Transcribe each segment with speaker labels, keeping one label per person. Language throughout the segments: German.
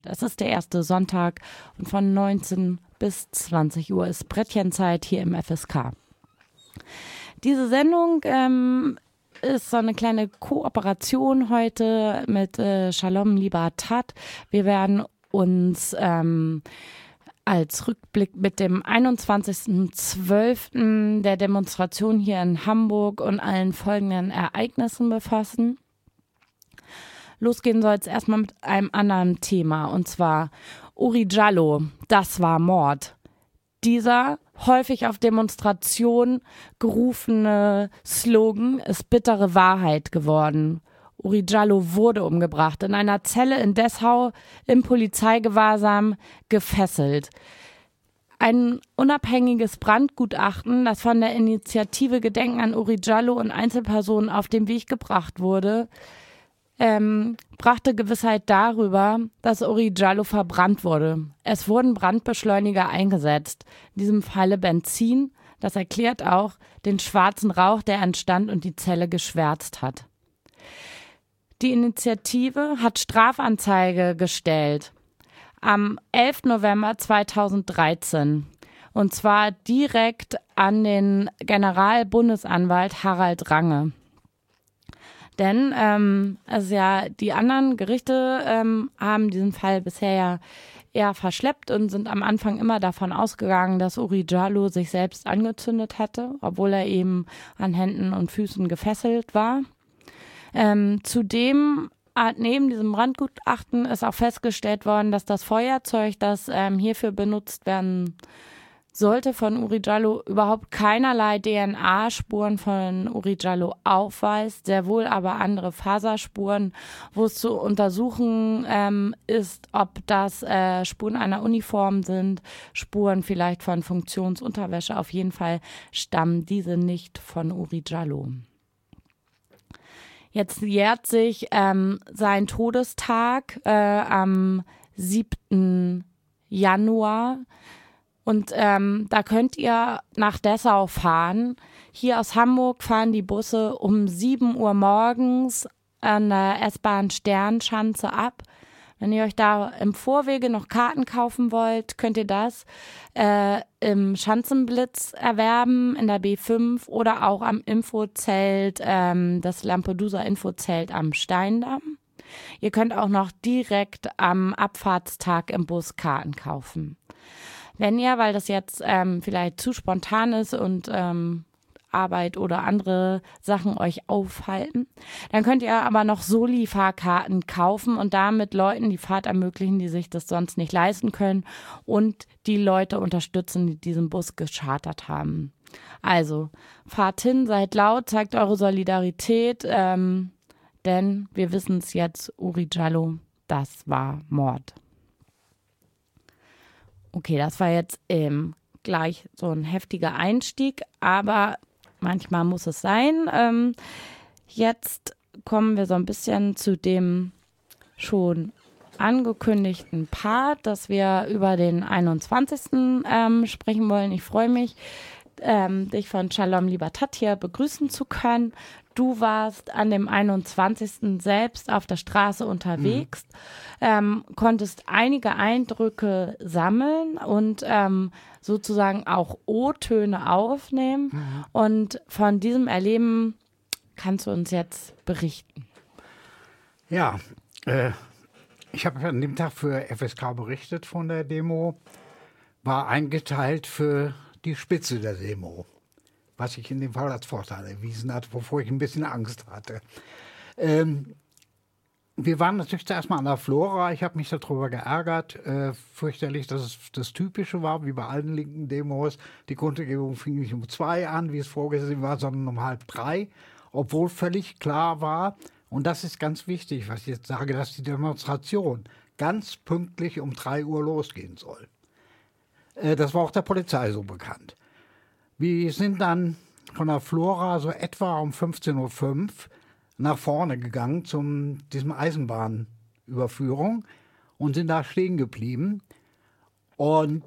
Speaker 1: Es ist der erste Sonntag und von 19 bis 20 Uhr ist Brettchenzeit hier im FSK. Diese Sendung ist so eine kleine Kooperation heute mit Shalom Libertat. Wir werden uns als Rückblick mit dem 21.12. der Demonstration hier in Hamburg und allen folgenden Ereignissen befassen. Losgehen soll es erstmal mit einem anderen Thema, und zwar Uri Jallo, das war Mord. Dieser häufig auf Demonstrationen gerufene Slogan ist bittere Wahrheit geworden. Uri Jallo wurde umgebracht, in einer Zelle in Dessau im Polizeigewahrsam gefesselt. Ein unabhängiges Brandgutachten, das von der Initiative Gedenken an Uri Jallo und Einzelpersonen auf den Weg gebracht wurde, brachte Gewissheit darüber, dass Uri Jallo verbrannt wurde. Es wurden Brandbeschleuniger eingesetzt, in diesem Falle Benzin. Das erklärt auch den schwarzen Rauch, der entstand und die Zelle geschwärzt hat. Die Initiative hat Strafanzeige gestellt am 11. November 2013 und zwar direkt an den Generalbundesanwalt Harald Range. Denn also ja, die anderen Gerichte haben diesen Fall bisher ja eher verschleppt und sind am Anfang immer davon ausgegangen, dass Uri Jallo sich selbst angezündet hätte, obwohl er eben an Händen und Füßen gefesselt war. Zudem neben diesem Brandgutachten ist auch festgestellt worden, dass das Feuerzeug, das hierfür benutzt werden sollte, von Uri Jallo überhaupt keinerlei DNA-Spuren von Uri Jallo aufweist, sehr wohl aber andere Faserspuren, wo es zu untersuchen ist, ob das Spuren einer Uniform sind, Spuren vielleicht von Funktionsunterwäsche. Auf jeden Fall stammen diese nicht von Uri Jallo. Jetzt jährt sich sein Todestag am 7. Januar. Und da könnt ihr nach Dessau fahren. Hier aus Hamburg fahren die Busse um 7 Uhr morgens an der S-Bahn Sternschanze ab. Wenn ihr euch da im Vorwege noch Karten kaufen wollt, könnt ihr das im Schanzenblitz erwerben, in der B5 oder auch am Infozelt, das Lampedusa-Infozelt am Steindamm. Ihr könnt auch noch direkt am Abfahrtstag im Bus Karten kaufen. Wenn ihr, weil das jetzt vielleicht zu spontan ist und Arbeit oder andere Sachen euch aufhalten, dann könnt ihr aber noch Soli-Fahrkarten kaufen und damit Leuten die Fahrt ermöglichen, die sich das sonst nicht leisten können und die Leute unterstützen, die diesen Bus geschartert haben. Also fahrt hin, seid laut, zeigt eure Solidarität, denn wir wissen es jetzt, Uri Jallo, das war Mord. Okay, das war jetzt gleich so ein heftiger Einstieg, aber manchmal muss es sein. Jetzt kommen wir so ein bisschen zu dem schon angekündigten Part, dass wir über den 21. Sprechen wollen. Ich freue mich, dich von Shalom Libertat hier begrüßen zu können. Du warst an dem 21. selbst auf der Straße unterwegs, konntest einige Eindrücke sammeln und sozusagen auch O-Töne aufnehmen. Und von diesem Erleben kannst du uns jetzt berichten.
Speaker 2: Ja, ich habe an dem Tag für FSK berichtet von der Demo, war eingeteilt für die Spitze der Demo, was sich in dem Fall als Vorteil erwiesen hat, wovor ich ein bisschen Angst hatte. Wir waren natürlich zuerst mal an der Flora. Ich habe mich darüber geärgert, fürchterlich, dass es das Typische war, wie bei allen linken Demos. Die Kundgebung fing nicht um 2 an, wie es vorgesehen war, sondern um 2:30, obwohl völlig klar war, und das ist ganz wichtig, was ich jetzt sage, dass die Demonstration ganz pünktlich um 3 Uhr losgehen soll. Das war auch der Polizei so bekannt. Wir sind dann von der Flora so etwa um 15:05 Uhr nach vorne gegangen zu diesem Eisenbahnüberführung und sind da stehen geblieben und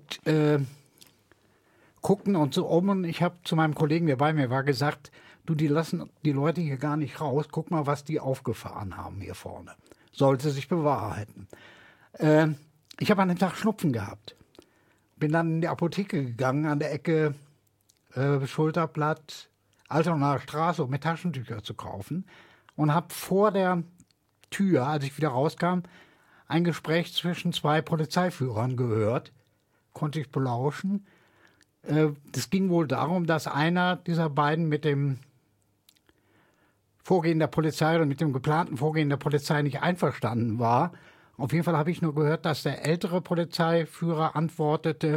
Speaker 2: guckten uns so um. Und ich habe zu meinem Kollegen, der bei mir war, gesagt, du, die lassen die Leute hier gar nicht raus. Guck mal, was die aufgefahren haben hier vorne. Sollte sich bewahrheiten. Ich habe an dem Tag Schnupfen gehabt. Bin dann in die Apotheke gegangen, an der Ecke Schulterblatt, Altonaer Straße, um mir Taschentücher zu kaufen. Und habe vor der Tür, als ich wieder rauskam, ein Gespräch zwischen 2 Polizeiführern gehört. Konnte ich belauschen. Das ging wohl darum, dass einer dieser beiden mit dem Vorgehen der Polizei oder mit dem geplanten Vorgehen der Polizei nicht einverstanden war. Auf jeden Fall habe ich nur gehört, dass der ältere Polizeiführer antwortete,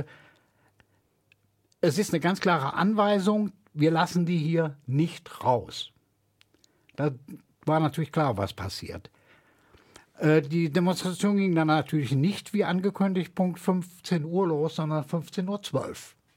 Speaker 2: es ist eine ganz klare Anweisung, wir lassen die hier nicht raus. Da war natürlich klar, was passiert. Die Demonstration ging dann natürlich nicht wie angekündigt Punkt 15 Uhr los, sondern 15:12 Uhr.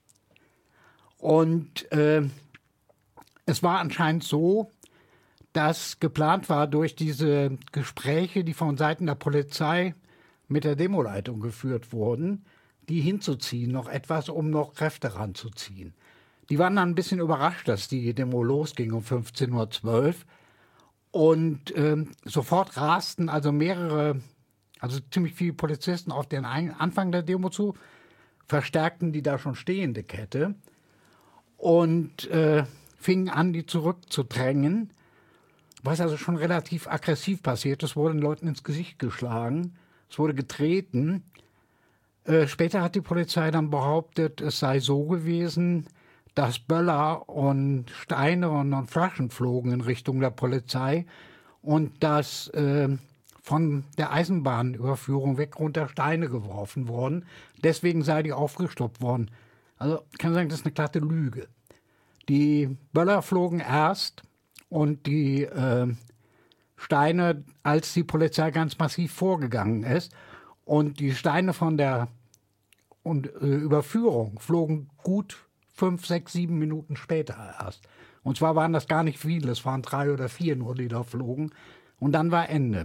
Speaker 2: Und es war anscheinend so, dass geplant war, durch diese Gespräche, die von Seiten der Polizei mit der Demoleitung geführt wurden, die hinzuziehen, noch etwas, um noch Kräfte ranzuziehen. Die waren dann ein bisschen überrascht, dass die Demo losging um 15:12 Uhr. Und sofort rasten also ziemlich viele Polizisten auf den Anfang der Demo zu, verstärkten die da schon stehende Kette und fingen an, die zurückzudrängen, was also schon relativ aggressiv passiert. Es wurde den Leuten ins Gesicht geschlagen, es wurde getreten. Später hat die Polizei dann behauptet, es sei so gewesen, dass Böller und Steine und Flaschen flogen in Richtung der Polizei und dass von der Eisenbahnüberführung weg runter Steine geworfen wurden. Deswegen sei die aufgestoppt worden. Also ich kann sagen, das ist eine glatte Lüge. Die Böller flogen erst und die Steine, als die Polizei ganz massiv vorgegangen ist. Und die Steine von der Überführung flogen gut 5, 6, 7 Minuten später erst. Und zwar waren das gar nicht viele, es waren 3 oder 4 nur, die da flogen. Und dann war Ende.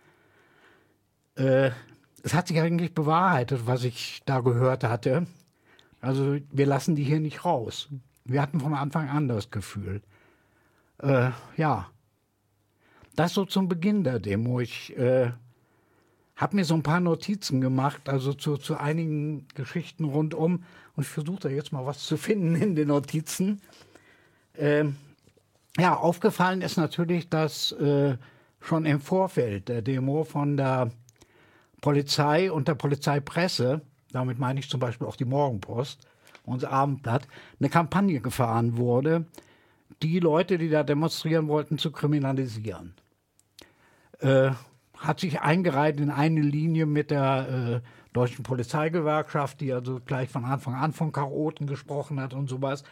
Speaker 2: Es hat sich eigentlich bewahrheitet, was ich da gehört hatte. Also wir lassen die hier nicht raus. Wir hatten von Anfang an das Gefühl. Ja, das so zum Beginn der Demo. Ich habe mir so ein paar Notizen gemacht, also zu einigen Geschichten rundum. Und ich versuche da jetzt mal was zu finden in den Notizen. Ja, aufgefallen ist natürlich, dass schon im Vorfeld der Demo von der Polizei und der Polizeipresse, damit meine ich zum Beispiel auch die Morgenpost, unser Abendblatt, eine Kampagne gefahren wurde, die Leute, die da demonstrieren wollten, zu kriminalisieren. Hat sich eingereiht in eine Linie mit der Deutschen Polizeigewerkschaft, die also gleich von Anfang an von Chaoten gesprochen hat und sowas.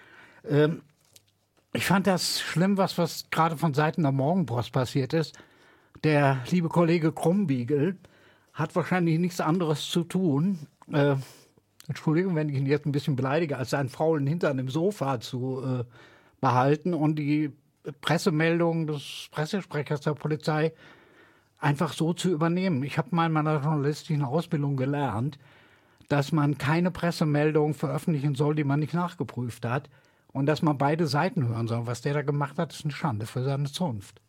Speaker 2: Ich fand das schlimm, was gerade von Seiten der Morgenpost passiert ist. Der liebe Kollege Krumbiegel hat wahrscheinlich nichts anderes zu tun, Entschuldigung, wenn ich ihn jetzt ein bisschen beleidige, als seinen faulen Hintern im Sofa zu behalten und die Pressemeldung des Pressesprechers der Polizei einfach so zu übernehmen. Ich habe mal in meiner journalistischen Ausbildung gelernt, dass man keine Pressemeldung veröffentlichen soll, die man nicht nachgeprüft hat, und dass man beide Seiten hören soll. Was der da gemacht hat, ist eine Schande für seine Zunft.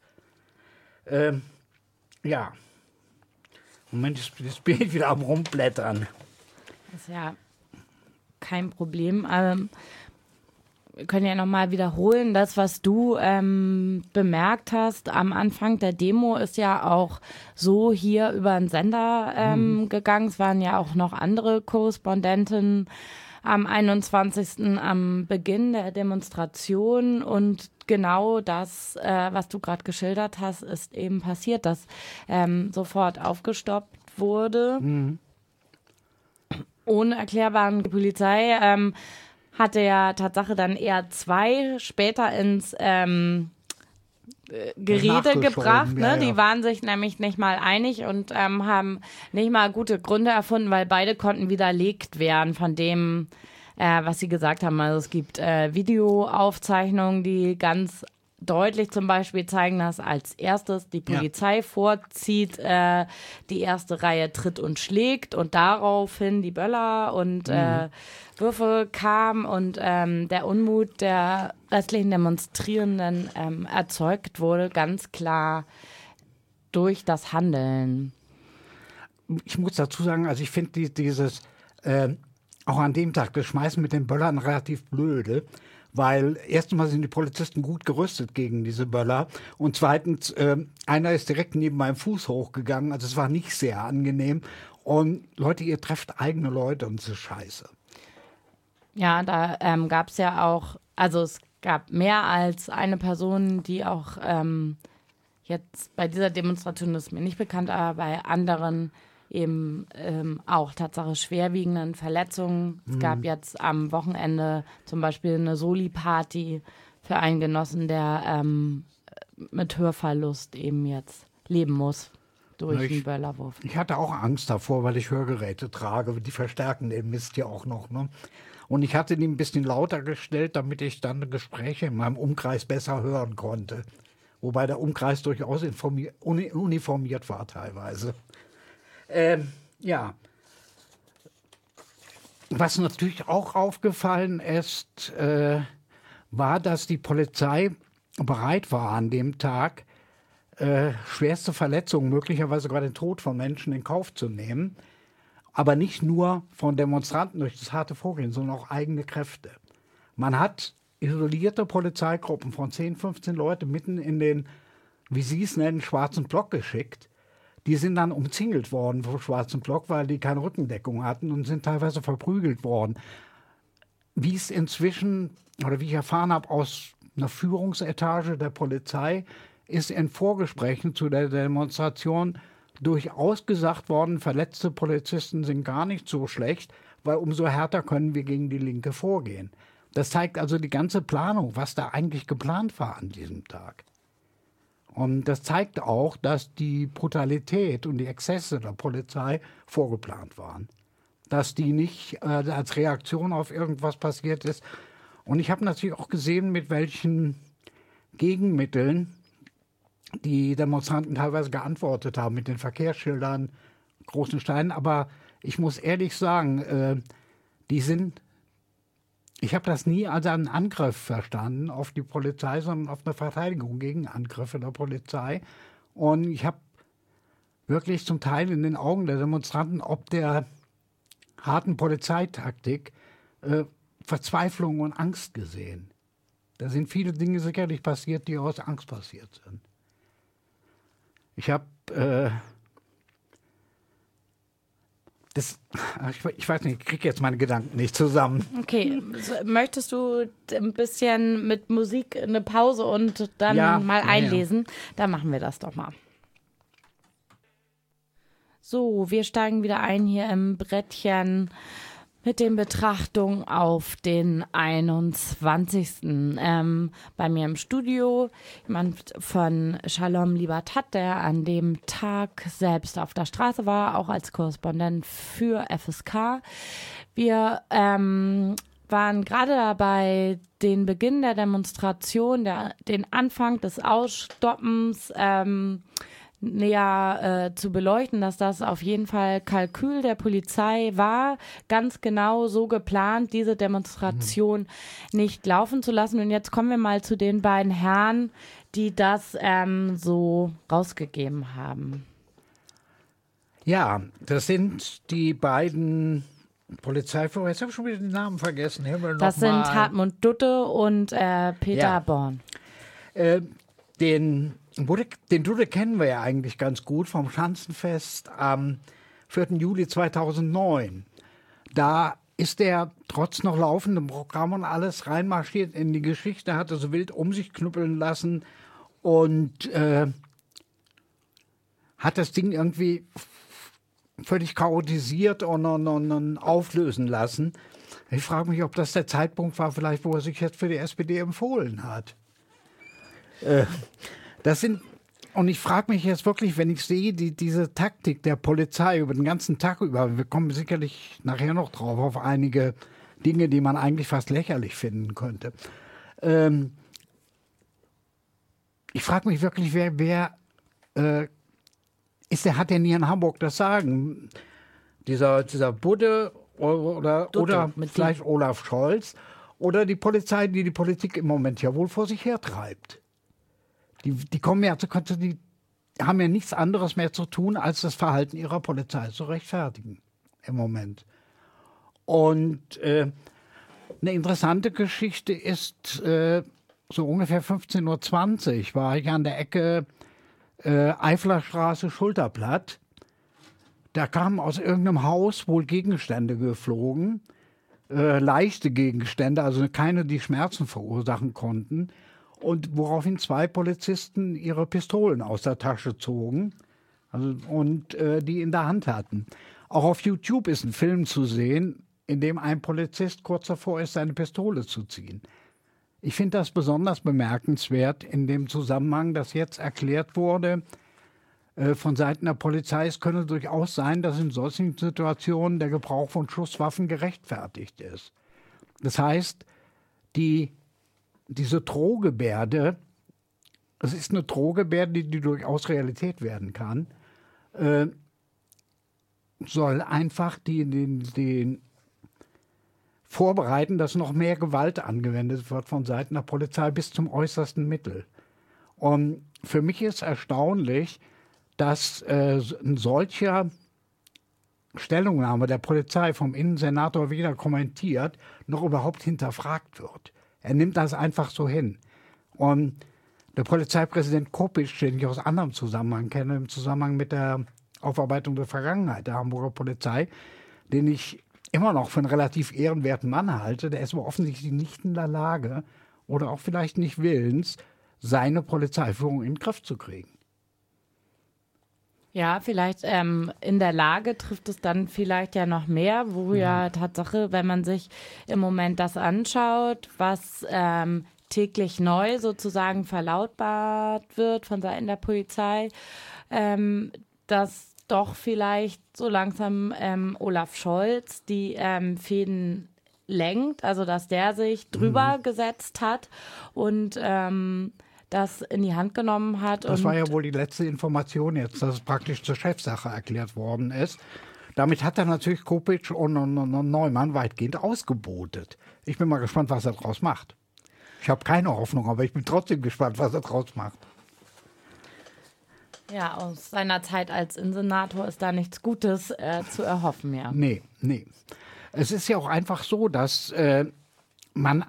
Speaker 2: Ja. Moment, jetzt bin ich wieder am Rumblättern.
Speaker 1: Das ist ja kein Problem. Wir können ja nochmal wiederholen, das, was du bemerkt hast am Anfang der Demo, ist ja auch so hier über den Sender gegangen. Es waren ja auch noch andere Korrespondenten am 21. am Beginn der Demonstration. Und genau das, was du gerade geschildert hast, ist eben passiert, dass sofort aufgestoppt wurde. Ohne erklärbaren. Die Polizei hatte ja Tatsache dann eher 2 später ins Gerede gebracht. Ne? Ja. Die waren sich nämlich nicht mal einig und haben nicht mal gute Gründe erfunden, weil beide konnten widerlegt werden von dem, was sie gesagt haben. Also es gibt Videoaufzeichnungen, die ganz deutlich zum Beispiel zeigen, dass als erstes die Polizei vorzieht, die erste Reihe tritt und schlägt und daraufhin die Böller und Würfe kamen und der Unmut der restlichen Demonstrierenden erzeugt wurde, ganz klar durch das Handeln.
Speaker 2: ich muss dazu sagen, also ich finde dieses, auch an dem Tag, das Schmeißen mit den Böllern relativ blöde, weil erstens sind die Polizisten gut gerüstet gegen diese Böller und zweitens, einer ist direkt neben meinem Fuß hochgegangen, also es war nicht sehr angenehm. Und Leute, ihr trefft eigene Leute und das ist scheiße.
Speaker 1: Ja, da gab es ja auch, also es gab mehr als eine Person, die auch jetzt bei dieser Demonstration, das ist mir nicht bekannt, aber bei anderen eben auch Tatsache schwerwiegenden Verletzungen. Es gab jetzt am Wochenende zum Beispiel eine Soli-Party für einen Genossen, der mit Hörverlust eben jetzt leben muss durch einen Böllerwurf.
Speaker 2: Ich hatte auch Angst davor, weil ich Hörgeräte trage. Die verstärken den Mist ja auch noch. Ne? Und ich hatte die ein bisschen lauter gestellt, damit ich dann Gespräche in meinem Umkreis besser hören konnte. Wobei der Umkreis durchaus uniformiert war teilweise. Ja. Was natürlich auch aufgefallen ist, war, dass die Polizei bereit war an dem Tag, schwerste Verletzungen, möglicherweise sogar den Tod von Menschen in Kauf zu nehmen. Aber nicht nur von Demonstranten durch das harte Vorgehen, sondern auch eigene Kräfte. Man hat isolierte Polizeigruppen von 10, 15 Leuten mitten in den, wie Sie es nennen, schwarzen Block geschickt. Die sind dann umzingelt worden vom schwarzen Block, weil die keine Rückendeckung hatten und sind teilweise verprügelt worden. Wie es inzwischen, oder wie ich erfahren habe, aus einer Führungsetage der Polizei, ist in Vorgesprächen zu der Demonstration durchaus gesagt worden, verletzte Polizisten sind gar nicht so schlecht, weil umso härter können wir gegen die Linke vorgehen. Das zeigt also die ganze Planung, was da eigentlich geplant war an diesem Tag. Und das zeigt auch, dass die Brutalität und die Exzesse der Polizei vorgeplant waren. Dass die nicht als Reaktion auf irgendwas passiert ist. Und ich habe natürlich auch gesehen, mit welchen Gegenmitteln die Demonstranten teilweise geantwortet haben, mit den Verkehrsschildern, großen Steinen. Aber ich muss ehrlich sagen, ich habe das nie als einen Angriff verstanden auf die Polizei, sondern auf eine Verteidigung gegen Angriffe der Polizei. Und ich habe wirklich zum Teil in den Augen der Demonstranten ob der harten Polizeitaktik Verzweiflung und Angst gesehen. Da sind viele Dinge sicherlich passiert, die aus Angst passiert sind. Ich habe ich weiß nicht, ich kriege jetzt meine Gedanken nicht zusammen.
Speaker 1: Okay, möchtest du ein bisschen mit Musik eine Pause und dann mal einlesen? Ja. Dann machen wir das doch mal. So, wir steigen wieder ein hier im Brettchen mit den Betrachtungen auf den 21. Bei mir im Studio jemand von Shalom Libertat, der an dem Tag selbst auf der Straße war, auch als Korrespondent für FSK. Wir waren gerade dabei, den Beginn der Demonstration, den Anfang des Ausstoppens näher zu beleuchten, dass das auf jeden Fall Kalkül der Polizei war, ganz genau so geplant, diese Demonstration nicht laufen zu lassen. Und jetzt kommen wir mal zu den beiden Herren, die das so rausgegeben haben.
Speaker 2: Ja, das sind die beiden Polizeiführer. Jetzt habe ich schon wieder den Namen vergessen.
Speaker 1: Das sind Hartmut Dutte und Peter Born.
Speaker 2: Den Dutte kennen wir ja eigentlich ganz gut vom Schanzenfest am 4. Juli 2009. Da ist er trotz noch laufendem Programm und alles reinmarschiert in die Geschichte, hat so wild um sich knüppeln lassen und hat das Ding irgendwie völlig chaotisiert und auflösen lassen. Ich frage mich, ob das der Zeitpunkt war, vielleicht, wo er sich jetzt für die SPD empfohlen hat. Und ich frage mich jetzt wirklich, wenn ich sehe, diese Taktik der Polizei über den ganzen Tag über, wir kommen sicherlich nachher noch drauf, auf einige Dinge, die man eigentlich fast lächerlich finden könnte. Ich frage mich wirklich, wer hat denn hier in Hamburg das Sagen? Dieser Budde oder vielleicht Olaf Scholz oder die Polizei, die Politik im Moment ja wohl vor sich her treibt. Die kommen ja, haben ja nichts anderes mehr zu tun, als das Verhalten ihrer Polizei zu rechtfertigen im Moment. Und eine interessante Geschichte ist, so ungefähr 15:20 Uhr war ich an der Ecke Eifler Straße, Schulterblatt. Da kamen aus irgendeinem Haus wohl Gegenstände geflogen, leichte Gegenstände, also keine, die Schmerzen verursachen konnten. Und woraufhin 2 Polizisten ihre Pistolen aus der Tasche zogen und die in der Hand hatten. Auch auf YouTube ist ein Film zu sehen, in dem ein Polizist kurz davor ist, seine Pistole zu ziehen. Ich finde das besonders bemerkenswert in dem Zusammenhang, dass jetzt erklärt wurde von Seiten der Polizei, es könne durchaus sein, dass in solchen Situationen der Gebrauch von Schusswaffen gerechtfertigt ist. Das heißt, diese Drohgebärde, es ist eine Drohgebärde, die durchaus Realität werden kann, soll einfach den vorbereiten, dass noch mehr Gewalt angewendet wird von Seiten der Polizei bis zum äußersten Mittel. Und für mich ist erstaunlich, dass ein solcher Stellungnahme der Polizei vom Innensenator weder kommentiert noch überhaupt hinterfragt wird. Er nimmt das einfach so hin. Und der Polizeipräsident Kopisch, den ich aus anderem Zusammenhang kenne, im Zusammenhang mit der Aufarbeitung der Vergangenheit der Hamburger Polizei, den ich immer noch für einen relativ ehrenwerten Mann halte, der ist aber offensichtlich nicht in der Lage oder auch vielleicht nicht willens, seine Polizeiführung in den Griff zu kriegen.
Speaker 1: Ja, vielleicht in der Lage trifft es dann vielleicht ja noch mehr, wo ja Tatsache, wenn man sich im Moment das anschaut, was täglich neu sozusagen verlautbart wird von Seiten der Polizei, dass doch vielleicht so langsam Olaf Scholz die Fäden lenkt, also dass der sich drüber gesetzt hat und das in die Hand genommen hat.
Speaker 2: Das war ja wohl die letzte Information jetzt, dass es praktisch zur Chefsache erklärt worden ist. Damit hat er natürlich Kopisch und Neumann weitgehend ausgebotet. Ich bin mal gespannt, was er daraus macht. Ich habe keine Hoffnung, aber ich bin trotzdem gespannt, was er daraus macht.
Speaker 1: Ja, aus seiner Zeit als Innensenator ist da nichts Gutes zu erhoffen, ja.
Speaker 2: Nee. Es ist ja auch einfach so, dass man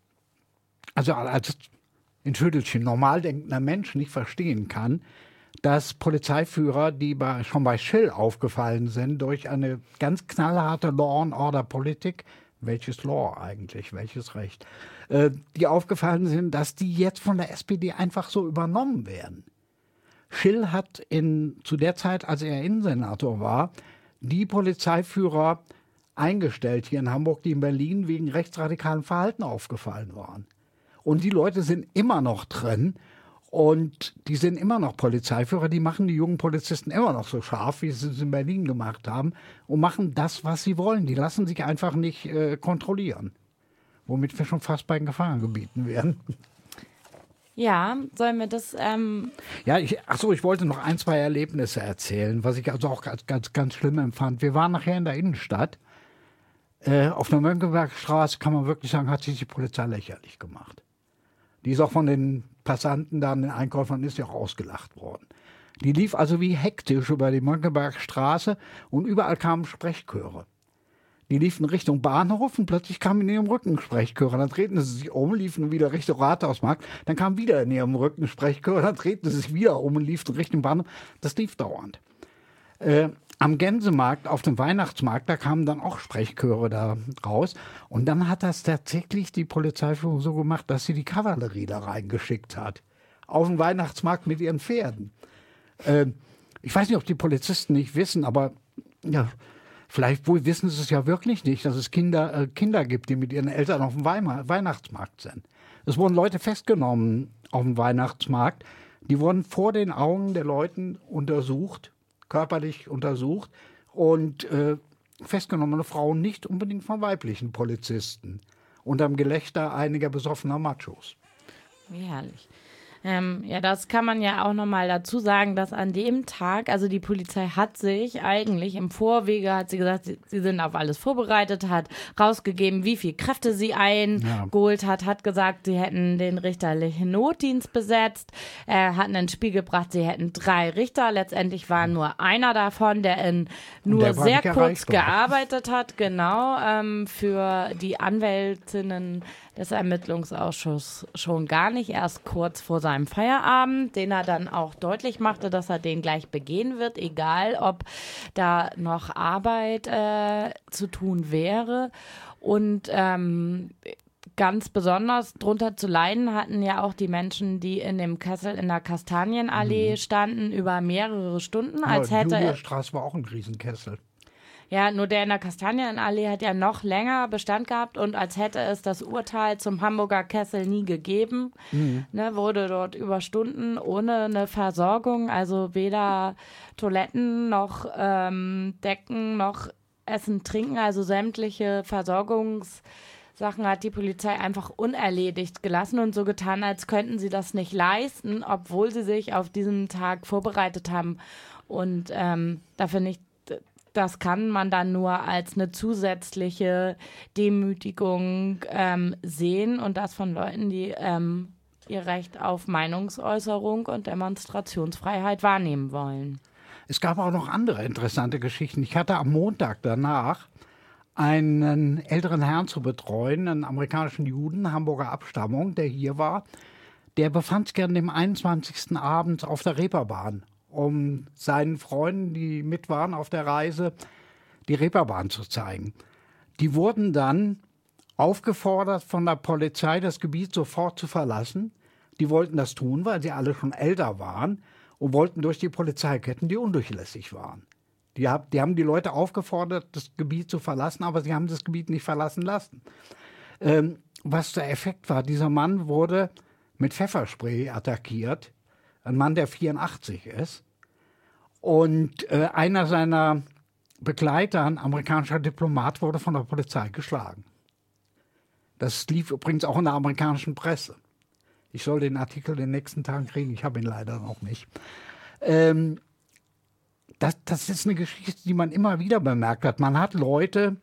Speaker 2: als in Schüttelchen normal denkender Mensch nicht verstehen kann, dass Polizeiführer, die schon bei Schill aufgefallen sind, durch eine ganz knallharte Law-and-Order-Politik, welches Law eigentlich, welches Recht, die aufgefallen sind, dass die jetzt von der SPD einfach so übernommen werden. Schill hat zu der Zeit, als er Innensenator war, die Polizeiführer eingestellt hier in Hamburg, die in Berlin wegen rechtsradikalem Verhalten aufgefallen waren. Und die Leute sind immer noch drin und die sind immer noch Polizeiführer, die machen die jungen Polizisten immer noch so scharf, wie sie es in Berlin gemacht haben und machen das, was sie wollen. Die lassen sich einfach nicht kontrollieren, womit wir schon fast bei den Gefangenengebieten wären.
Speaker 1: Ja, sollen wir das...
Speaker 2: Ja, ich wollte noch 1, 2 Erlebnisse erzählen, was ich also auch ganz schlimm empfand. Wir waren nachher in der Innenstadt. Auf der Mönckebergstraße, kann man wirklich sagen, hat sich die Polizei lächerlich gemacht. Die ist auch von den Passanten, da an den Einkäufern, ist ja auch ausgelacht worden. Die lief also wie hektisch über die Mönckebergstraße und überall kamen Sprechchöre. Die liefen Richtung Bahnhof und plötzlich kamen in ihrem Rücken Sprechchöre. Dann drehten sie sich um, liefen wieder Richtung Rathausmarkt. Dann kam wieder in ihrem Rücken Sprechchöre. Dann drehten sie sich wieder um und liefen Richtung Bahnhof. Das lief dauernd. Am Gänsemarkt, auf dem Weihnachtsmarkt, da kamen dann auch Sprechchöre da raus. Und dann hat das tatsächlich die Polizeiführung so gemacht, dass sie die Kavallerie da reingeschickt hat. Auf den Weihnachtsmarkt mit ihren Pferden. Ich weiß nicht, ob die Polizisten nicht wissen, aber ja, vielleicht wohl wissen sie es ja wirklich nicht, dass es Kinder gibt, die mit ihren Eltern auf dem Weihnachtsmarkt sind. Es wurden Leute festgenommen auf dem Weihnachtsmarkt. Die wurden vor den Augen der Leuten untersucht, körperlich untersucht und festgenommene Frauen nicht unbedingt von weiblichen Polizisten. Unterm Gelächter einiger besoffener Machos.
Speaker 1: Wie herrlich. Ja, das kann man ja auch nochmal dazu sagen, dass an dem Tag, also die Polizei hat sich eigentlich im Vorwege, hat sie gesagt, sie sind auf alles vorbereitet, hat rausgegeben, wie viel Kräfte sie eingeholt hat gesagt, sie hätten den richterlichen Notdienst besetzt, hatten ins Spiel gebracht, sie hätten 3 Richter, letztendlich war nur einer davon, der nur sehr kurz gearbeitet hat, genau, für die Anwältinnen des Ermittlungsausschusses schon gar nicht, erst kurz vor seinem Feierabend, den er dann auch deutlich machte, dass er den gleich begehen wird, egal ob da noch Arbeit zu tun wäre. Und ganz besonders drunter zu leiden hatten ja auch die Menschen, die in dem Kessel in der Kastanienallee standen, über mehrere Stunden, als hätte
Speaker 2: Juliastraße war auch ein Riesenkessel.
Speaker 1: Ja, nur der in der Kastanienallee hat ja noch länger Bestand gehabt und als hätte es das Urteil zum Hamburger Kessel nie gegeben, wurde dort über Stunden ohne eine Versorgung, also weder Toiletten noch Decken noch Essen, Trinken, also sämtliche Versorgungssachen hat die Polizei einfach unerledigt gelassen und so getan, als könnten sie das nicht leisten, obwohl sie sich auf diesen Tag vorbereitet haben. Und da finde ich, das kann man dann nur als eine zusätzliche Demütigung sehen und das von Leuten, die ihr Recht auf Meinungsäußerung und Demonstrationsfreiheit wahrnehmen wollen.
Speaker 2: Es gab auch noch andere interessante Geschichten. Ich hatte am Montag danach einen älteren Herrn zu betreuen, einen amerikanischen Juden, Hamburger Abstammung, der hier war. Der befand sich an dem 21. Abend auf der Reeperbahn, um seinen Freunden, die mit waren auf der Reise, die Reeperbahn zu zeigen. Die wurden dann aufgefordert von der Polizei, das Gebiet sofort zu verlassen. Die wollten das tun, weil sie alle schon älter waren und wollten durch die Polizeiketten, die undurchlässig waren. Die haben die Leute aufgefordert, das Gebiet zu verlassen, aber sie haben das Gebiet nicht verlassen lassen. Was der Effekt war, dieser Mann wurde mit Pfefferspray attackiert. Ein Mann, der 84 ist. Und einer seiner Begleiter, ein amerikanischer Diplomat, wurde von der Polizei geschlagen. Das lief übrigens auch in der amerikanischen Presse. Ich soll den Artikel in den nächsten Tagen kriegen, ich habe ihn leider noch nicht. Das ist eine Geschichte, die man immer wieder bemerkt hat. Man hat Leuten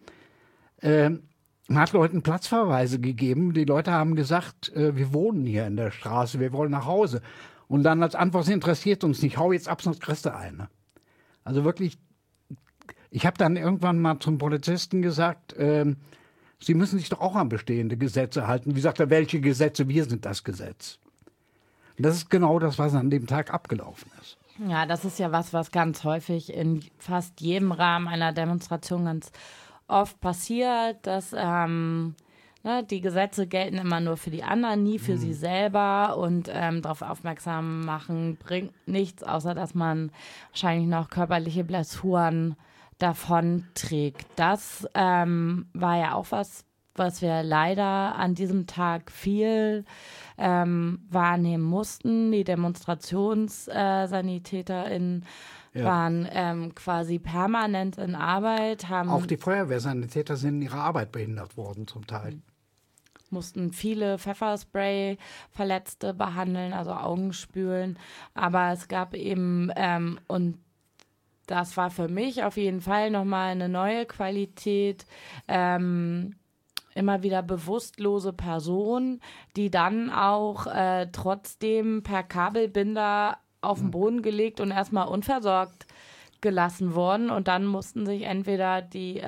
Speaker 2: Platzverweise gegeben. Die Leute haben gesagt, wir wohnen hier in der Straße, wir wollen nach Hause. Und dann als Antwort, interessiert uns nicht, hau jetzt ab, sonst kriegst du eine. Also wirklich, ich habe dann irgendwann mal zum Polizisten gesagt, Sie müssen sich doch auch an bestehende Gesetze halten. Wie sagt er, welche Gesetze? Wir sind das Gesetz. Und das ist genau das, was an dem Tag abgelaufen ist.
Speaker 1: Ja, das ist ja was ganz häufig in fast jedem Rahmen einer Demonstration ganz oft passiert, dass die Gesetze gelten immer nur für die anderen, nie für sie selber und darauf aufmerksam machen bringt nichts, außer dass man wahrscheinlich noch körperliche Blessuren davon trägt. Das war ja auch was wir leider an diesem Tag viel wahrnehmen mussten. Die DemonstrationssanitäterInnen waren quasi permanent in Arbeit.
Speaker 2: Auch die Feuerwehrsanitäter sind in ihrer Arbeit behindert worden zum Teil.
Speaker 1: Mussten viele Pfefferspray-Verletzte behandeln, also Augen spülen. Aber es gab eben, und das war für mich auf jeden Fall nochmal eine neue Qualität, immer wieder bewusstlose Personen, die dann auch trotzdem per Kabelbinder auf den Boden gelegt und erstmal unversorgt gelassen wurden. Und dann mussten sich entweder die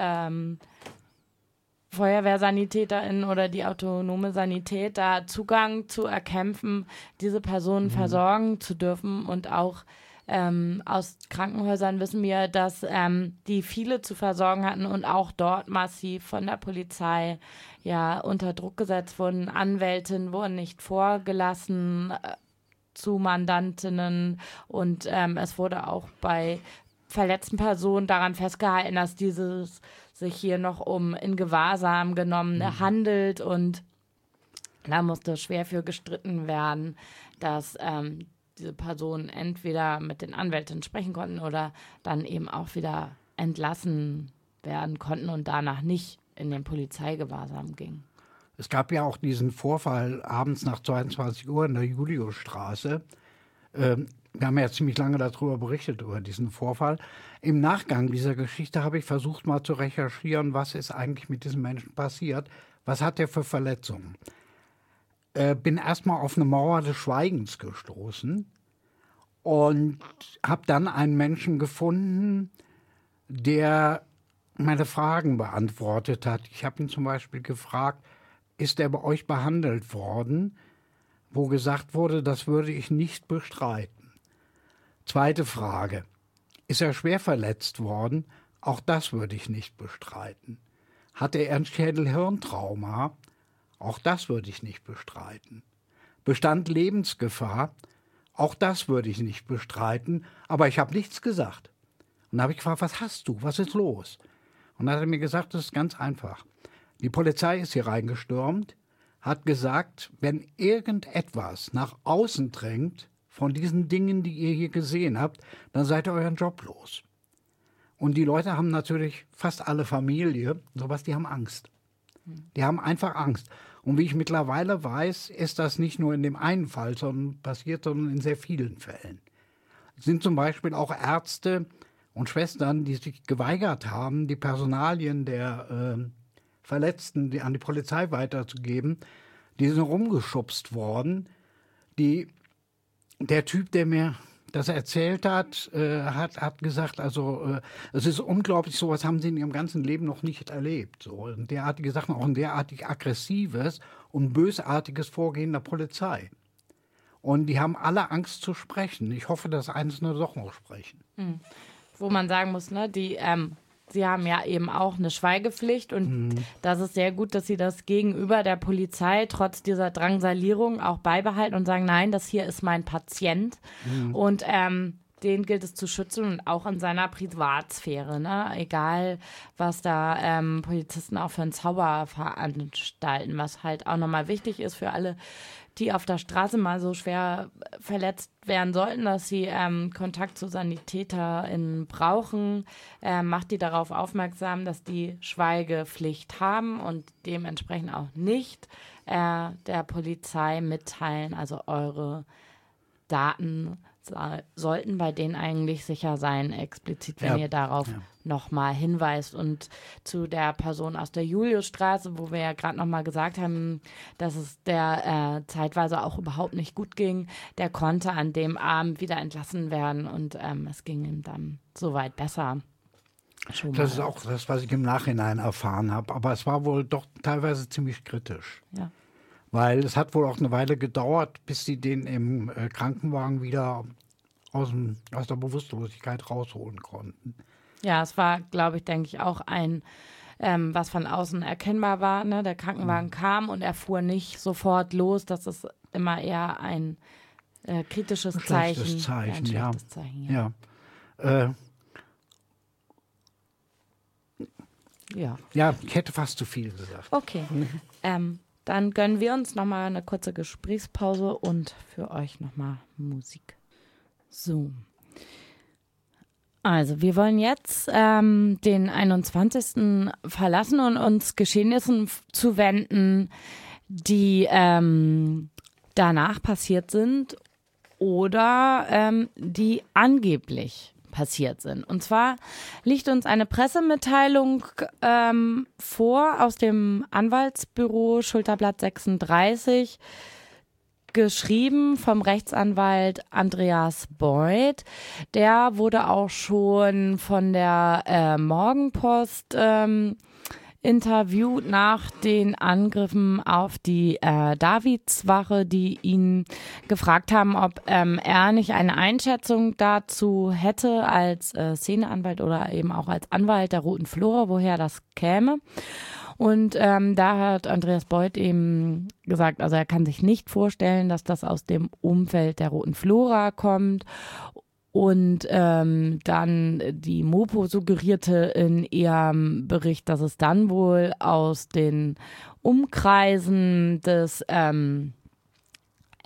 Speaker 1: FeuerwehrsanitäterInnen oder die autonome Sanität da Zugang zu erkämpfen, diese Personen versorgen zu dürfen. Und auch aus Krankenhäusern wissen wir, dass die viele zu versorgen hatten und auch dort massiv von der Polizei unter Druck gesetzt wurden. Anwältinnen wurden nicht vorgelassen zu Mandantinnen und es wurde auch bei verletzten Personen daran festgehalten, dass dieses sich hier noch um in Gewahrsam genommene handelt und da musste schwer für gestritten werden, dass diese Personen entweder mit den Anwältinnen sprechen konnten oder dann eben auch wieder entlassen werden konnten und danach nicht in den Polizeigewahrsam gingen.
Speaker 2: Es gab ja auch diesen Vorfall abends nach 22 Uhr in der Juliusstraße. Wir haben ja ziemlich lange darüber berichtet, über diesen Vorfall. Im Nachgang dieser Geschichte habe ich versucht, mal zu recherchieren, was ist eigentlich mit diesem Menschen passiert. Was hat er für Verletzungen? Bin erstmal auf eine Mauer des Schweigens gestoßen und habe dann einen Menschen gefunden, der meine Fragen beantwortet hat. Ich habe ihn zum Beispiel gefragt, ist er bei euch behandelt worden? Wo gesagt wurde, das würde ich nicht bestreiten. Zweite Frage, ist er schwer verletzt worden? Auch das würde ich nicht bestreiten. Hatte er ein Schädel-Hirntrauma? Auch das würde ich nicht bestreiten. Bestand Lebensgefahr? Auch das würde ich nicht bestreiten, aber ich habe nichts gesagt. Und dann habe ich gefragt, was hast du? Was ist los? Und dann hat er mir gesagt, das ist ganz einfach. Die Polizei ist hier reingestürmt, hat gesagt, wenn irgendetwas nach außen drängt von diesen Dingen, die ihr hier gesehen habt, dann seid ihr euren Job los. Und die Leute haben natürlich, fast alle Familie, sowas, die haben Angst. Die haben einfach Angst. Und wie ich mittlerweile weiß, ist das nicht nur in dem einen Fall passiert, sondern in sehr vielen Fällen. Es sind zum Beispiel auch Ärzte und Schwestern, die sich geweigert haben, die Personalien der Verletzten an die Polizei weiterzugeben. Die sind rumgeschubst worden. Der Typ, der mir das erzählt hat, hat gesagt, also es ist unglaublich, sowas haben sie in ihrem ganzen Leben noch nicht erlebt. So derartige Sachen, auch ein derartig aggressives und bösartiges Vorgehen der Polizei. Und die haben alle Angst zu sprechen. Ich hoffe, dass Einzelne doch noch sprechen.
Speaker 1: Wo man sagen muss, ne, sie haben ja eben auch eine Schweigepflicht und das ist sehr gut, dass sie das gegenüber der Polizei trotz dieser Drangsalierung auch beibehalten und sagen, nein, das hier ist mein Patient und den gilt es zu schützen und auch in seiner Privatsphäre, ne? Egal, was da Polizisten auch für einen Zauber veranstalten, was halt auch nochmal wichtig ist für alle, die auf der Straße mal so schwer verletzt werden sollten, dass sie Kontakt zu SanitäterInnen brauchen, macht die darauf aufmerksam, dass die Schweigepflicht haben und dementsprechend auch nicht der Polizei mitteilen, also eure Daten sollten bei denen eigentlich sicher sein, explizit, wenn ihr darauf nochmal hinweist. Und zu der Person aus der Juliusstraße, wo wir ja gerade nochmal gesagt haben, dass es der zeitweise auch überhaupt nicht gut ging, der konnte an dem Abend wieder entlassen werden und es ging ihm dann soweit besser.
Speaker 2: Das ist auch das, was ich im Nachhinein erfahren habe. Aber es war wohl doch teilweise ziemlich kritisch.
Speaker 1: Ja.
Speaker 2: Weil es hat wohl auch eine Weile gedauert, bis sie den im Krankenwagen wieder aus der Bewusstlosigkeit rausholen konnten.
Speaker 1: Ja, es war, glaube ich, denke ich, auch ein, was von außen erkennbar war. Ne? Der Krankenwagen kam und er fuhr nicht sofort los. Das ist immer eher ein kritisches Zeichen.
Speaker 2: Ein schlechtes Zeichen, ja. Ja, ich hätte fast zu viel gesagt.
Speaker 1: Okay. Dann gönnen wir uns nochmal eine kurze Gesprächspause und für euch nochmal Musik. So. Also, wir wollen jetzt den 21. verlassen und uns Geschehnissen zuwenden, die danach passiert sind oder die angeblich passiert sind. Und zwar liegt uns eine Pressemitteilung vor aus dem Anwaltsbüro Schulterblatt 36, geschrieben vom Rechtsanwalt Andreas Beuth. Der wurde auch schon von der Morgenpost interviewt nach den Angriffen auf die Davidswache, die ihn gefragt haben, ob er nicht eine Einschätzung dazu hätte als Szeneanwalt oder eben auch als Anwalt der Roten Flora, woher das käme. Und da hat Andreas Beuth eben gesagt, also er kann sich nicht vorstellen, dass das aus dem Umfeld der Roten Flora kommt. Und dann die Mopo suggerierte in ihrem Bericht, dass es dann wohl aus den Umkreisen des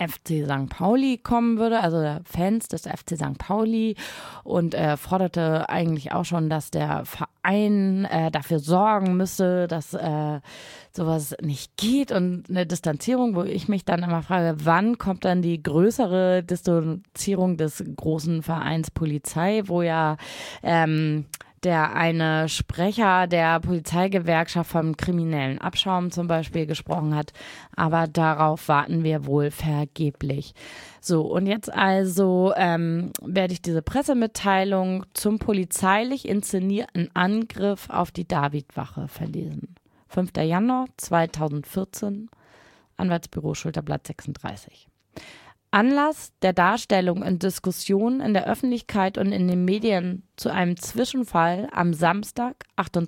Speaker 1: FC St. Pauli kommen würde, also der Fans des FC St. Pauli, und forderte eigentlich auch schon, dass der Verein dafür sorgen müsse, dass sowas nicht geht, und eine Distanzierung, wo ich mich dann immer frage, wann kommt dann die größere Distanzierung des großen Vereins Polizei, wo ja der eine Sprecher der Polizeigewerkschaft vom kriminellen Abschaum zum Beispiel gesprochen hat. Aber darauf warten wir wohl vergeblich. So, und jetzt also werde ich diese Pressemitteilung zum polizeilich inszenierten Angriff auf die Davidwache verlesen. 5. Januar 2014, Anwaltsbüro Schulterblatt 36. Anlass der Darstellung und Diskussion in der Öffentlichkeit und in den Medien zu einem Zwischenfall am Samstag,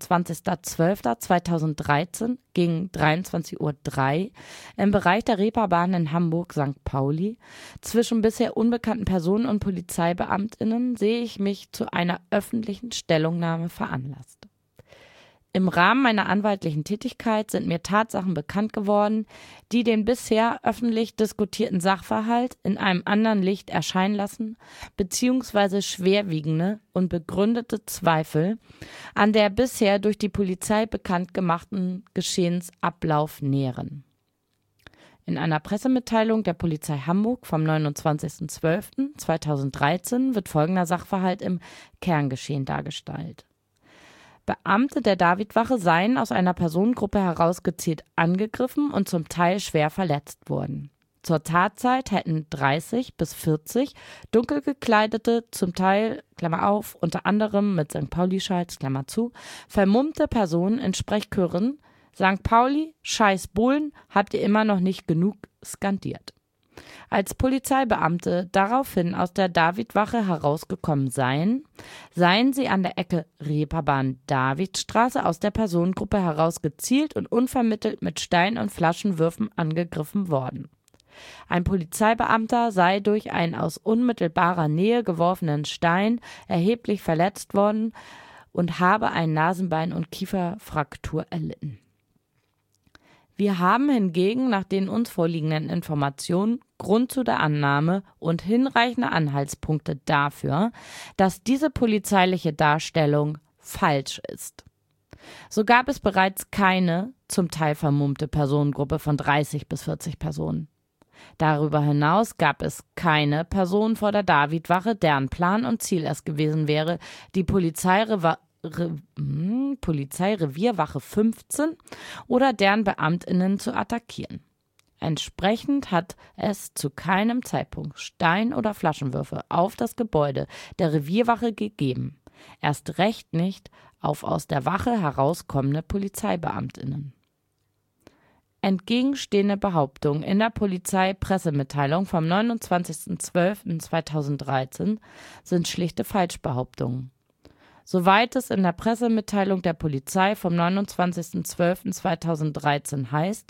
Speaker 1: 28.12.2013 gegen 23:03 Uhr im Bereich der Reeperbahn in Hamburg-St. Pauli zwischen bisher unbekannten Personen und PolizeibeamtInnen sehe ich mich zu einer öffentlichen Stellungnahme veranlasst. Im Rahmen meiner anwaltlichen Tätigkeit sind mir Tatsachen bekannt geworden, die den bisher öffentlich diskutierten Sachverhalt in einem anderen Licht erscheinen lassen, beziehungsweise schwerwiegende und begründete Zweifel an der bisher durch die Polizei bekannt gemachten Geschehensablauf nähren. In einer Pressemitteilung der Polizei Hamburg vom 29.12.2013 wird folgender Sachverhalt im Kerngeschehen dargestellt. Beamte der Davidwache seien aus einer Personengruppe heraus gezielt angegriffen und zum Teil schwer verletzt worden. Zur Tatzeit hätten 30 bis 40 dunkel gekleidete, zum Teil, Klammer auf, unter anderem mit St. Pauli-Schals, Klammer zu, vermummte Personen in Sprechchören St. Pauli, scheiß Bullen, habt ihr immer noch nicht genug skandiert. Als Polizeibeamte daraufhin aus der Davidwache herausgekommen seien sie an der Ecke Reeperbahn-Davidstraße aus der Personengruppe heraus gezielt und unvermittelt mit Stein- und Flaschenwürfen angegriffen worden. Ein Polizeibeamter sei durch einen aus unmittelbarer Nähe geworfenen Stein erheblich verletzt worden und habe eine Nasenbein- und Kieferfraktur erlitten. Wir haben hingegen nach den uns vorliegenden Informationen Grund zu der Annahme und hinreichende Anhaltspunkte dafür, dass diese polizeiliche Darstellung falsch ist. So gab es bereits keine, zum Teil vermummte Personengruppe von 30 bis 40 Personen. Darüber hinaus gab es keine Person vor der Davidwache, deren Plan und Ziel es gewesen wäre, die Polizeirevierwache 15 oder deren BeamtInnen zu attackieren. Entsprechend hat es zu keinem Zeitpunkt Stein- oder Flaschenwürfe auf das Gebäude der Revierwache gegeben. Erst recht nicht auf aus der Wache herauskommende PolizeibeamtInnen. Entgegenstehende Behauptungen in der Polizeipressemitteilung vom 29.12.2013 sind schlichte Falschbehauptungen. Soweit es in der Pressemitteilung der Polizei vom 29.12.2013 heißt,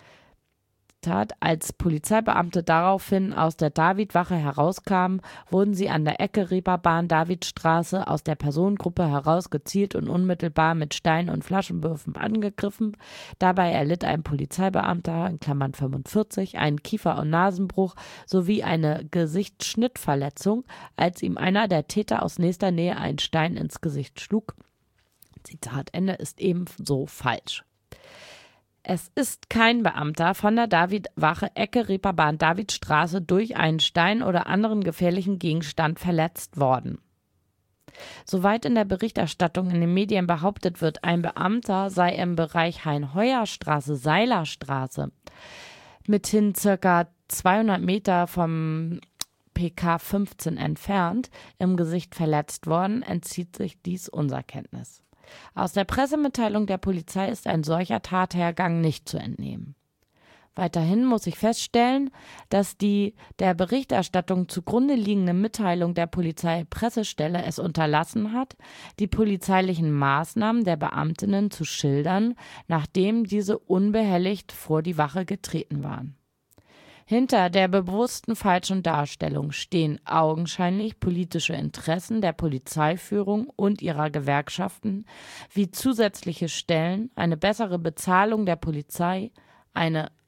Speaker 1: als Polizeibeamte daraufhin aus der Davidwache herauskamen, wurden sie an der Ecke Reeperbahn-Davidstraße aus der Personengruppe heraus gezielt und unmittelbar mit Stein- und Flaschenwürfen angegriffen. Dabei erlitt ein Polizeibeamter, in Klammern 45, einen Kiefer- und Nasenbruch sowie eine Gesichtsschnittverletzung, als ihm einer der Täter aus nächster Nähe einen Stein ins Gesicht schlug. Zitat Ende ist ebenso falsch. Es ist kein Beamter von der Davidwache Ecke Reeperbahn-Davidstraße durch einen Stein oder anderen gefährlichen Gegenstand verletzt worden. Soweit in der Berichterstattung in den Medien behauptet wird, ein Beamter sei im Bereich Hein-Heuer-Straße, Seilerstraße, mithin ca. 200 Meter vom PK 15 entfernt, im Gesicht verletzt worden, entzieht sich dies unserer Kenntnis. Aus der Pressemitteilung der Polizei ist ein solcher Tathergang nicht zu entnehmen. Weiterhin muss ich feststellen, dass die der Berichterstattung zugrunde liegende Mitteilung der Polizeipressestelle es unterlassen hat, die polizeilichen Maßnahmen der Beamtinnen zu schildern, nachdem diese unbehelligt vor die Wache getreten waren. Hinter der bewussten falschen Darstellung stehen augenscheinlich politische Interessen der Polizeiführung und ihrer Gewerkschaften, wie zusätzliche Stellen, eine bessere Bezahlung der Polizei, eine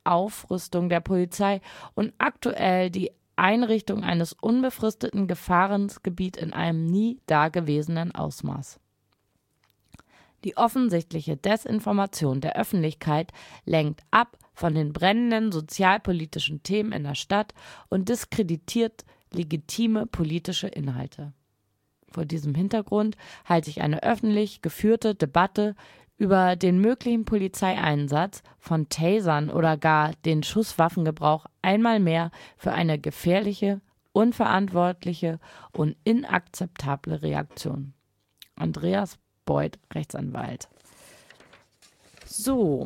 Speaker 1: Aufrüstung der Polizei und aktuell die Einrichtung eines unbefristeten Gefahrengebiets in einem nie dagewesenen Ausmaß. Die offensichtliche Desinformation der Öffentlichkeit lenkt ab von den brennenden sozialpolitischen Themen in der Stadt und diskreditiert legitime politische Inhalte. Vor diesem Hintergrund halte ich eine öffentlich geführte Debatte über den möglichen Polizeieinsatz von Tasern oder gar den Schusswaffengebrauch einmal mehr für eine gefährliche, unverantwortliche und inakzeptable Reaktion. Andreas Beuth, Rechtsanwalt. So,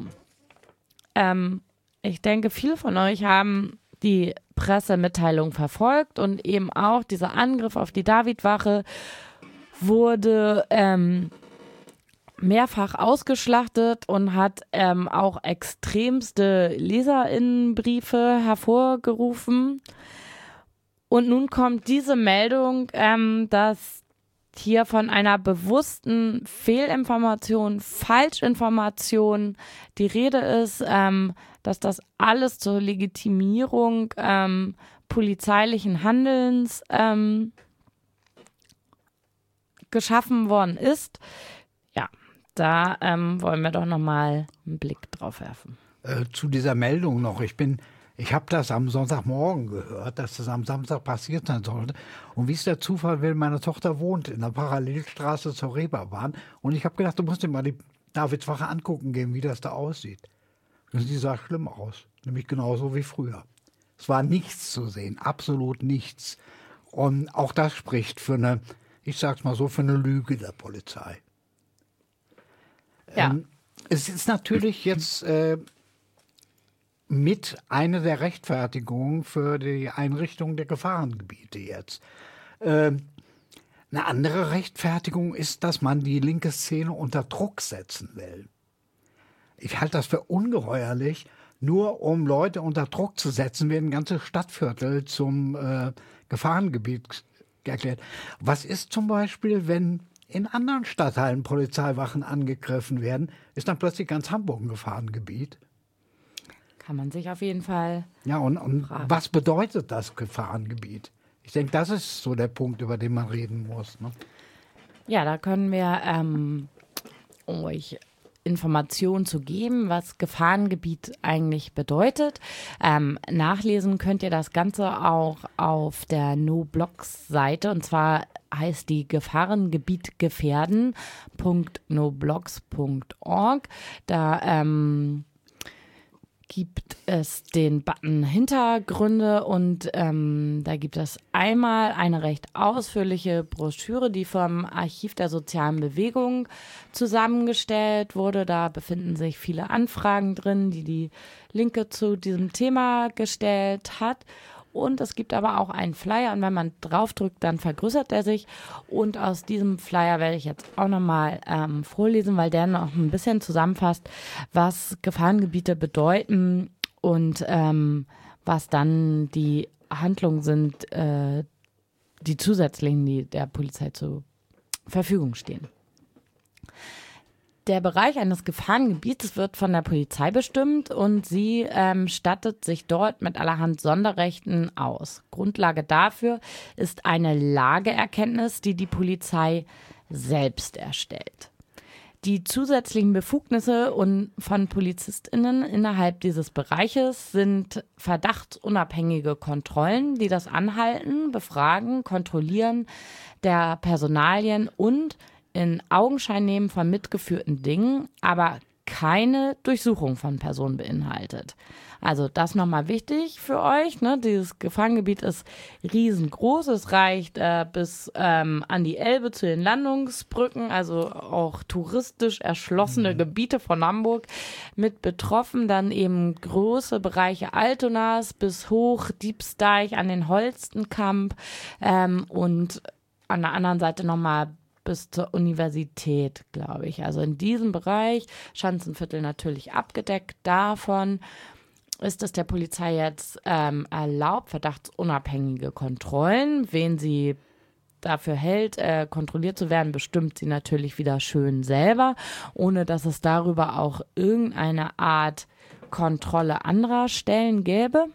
Speaker 1: ich denke, viele von euch haben die Pressemitteilung verfolgt und eben auch dieser Angriff auf die Davidwache wurde mehrfach ausgeschlachtet und hat auch extremste LeserInnenbriefe hervorgerufen. Und nun kommt diese Meldung, dass hier von einer bewussten Fehlinformation, Falschinformation die Rede ist, dass das alles zur Legitimierung polizeilichen Handelns geschaffen worden ist. Ja, da wollen wir doch nochmal einen Blick drauf werfen.
Speaker 2: Zu dieser Meldung noch. Ich habe das am Sonntagmorgen gehört, dass das am Samstag passiert sein sollte. Und wie es der Zufall will, meine Tochter wohnt in der Parallelstraße zur Reeperbahn. Und ich habe gedacht, du musst dir mal die Davidswache angucken gehen, wie das da aussieht. Und sie sah schlimm aus, nämlich genauso wie früher. Es war nichts zu sehen, absolut nichts. Und auch das spricht für eine, ich sag's mal so, für eine Lüge der Polizei.
Speaker 1: Ja.
Speaker 2: Es ist natürlich jetzt mit einer der Rechtfertigungen für die Einrichtung der Gefahrengebiete jetzt. Eine andere Rechtfertigung ist, dass man die linke Szene unter Druck setzen will. Ich halte das für ungeheuerlich. Nur um Leute unter Druck zu setzen, werden ganze Stadtviertel zum Gefahrengebiet erklärt. Was ist zum Beispiel, wenn in anderen Stadtteilen Polizeiwachen angegriffen werden? Ist dann plötzlich ganz Hamburg ein Gefahrengebiet?
Speaker 1: Kann man sich auf jeden Fall.
Speaker 2: Ja, und was bedeutet das Gefahrengebiet? Ich denke, das ist so der Punkt, über den man reden muss. Ne?
Speaker 1: Ja, da können wir euch Informationen zu geben, was Gefahrengebiet eigentlich bedeutet. Nachlesen könnt ihr das Ganze auch auf der NoBlocks-Seite, und zwar heißt die gefahrengebietgefährden.noblogs.org. Da gibt es den Button Hintergründe und da gibt es einmal eine recht ausführliche Broschüre, die vom Archiv der sozialen Bewegung zusammengestellt wurde. Da befinden sich viele Anfragen drin, die Linke zu diesem Thema gestellt hat. Und es gibt aber auch einen Flyer und wenn man draufdrückt, dann vergrößert er sich. Und aus diesem Flyer werde ich jetzt auch nochmal vorlesen, weil der noch ein bisschen zusammenfasst, was Gefahrengebiete bedeuten und was dann die Handlungen sind, die zusätzlichen, die der Polizei zur Verfügung stehen. Der Bereich eines Gefahrengebietes wird von der Polizei bestimmt und sie stattet sich dort mit allerhand Sonderrechten aus. Grundlage dafür ist eine Lageerkenntnis, die die Polizei selbst erstellt. Die zusätzlichen Befugnisse von PolizistInnen innerhalb dieses Bereiches sind verdachtsunabhängige Kontrollen, die das Anhalten, Befragen, Kontrollieren der Personalien und in Augenschein nehmen von mitgeführten Dingen, aber keine Durchsuchung von Personen beinhaltet. Also das nochmal wichtig für euch. Ne? Dieses Gefahrengebiet ist riesengroß. Es reicht bis an die Elbe zu den Landungsbrücken, also auch touristisch erschlossene Gebiete von Hamburg mit betroffen. Dann eben große Bereiche Altonas bis hoch Diebsdeich an den Holstenkamp und an der anderen Seite nochmal bis zur Universität, glaube ich. Also in diesem Bereich, Schanzenviertel natürlich abgedeckt. Davon ist es der Polizei jetzt erlaubt, verdachtsunabhängige Kontrollen. Wen sie dafür hält, kontrolliert zu werden, bestimmt sie natürlich wieder schön selber, ohne dass es darüber auch irgendeine Art Kontrolle anderer Stellen gäbe.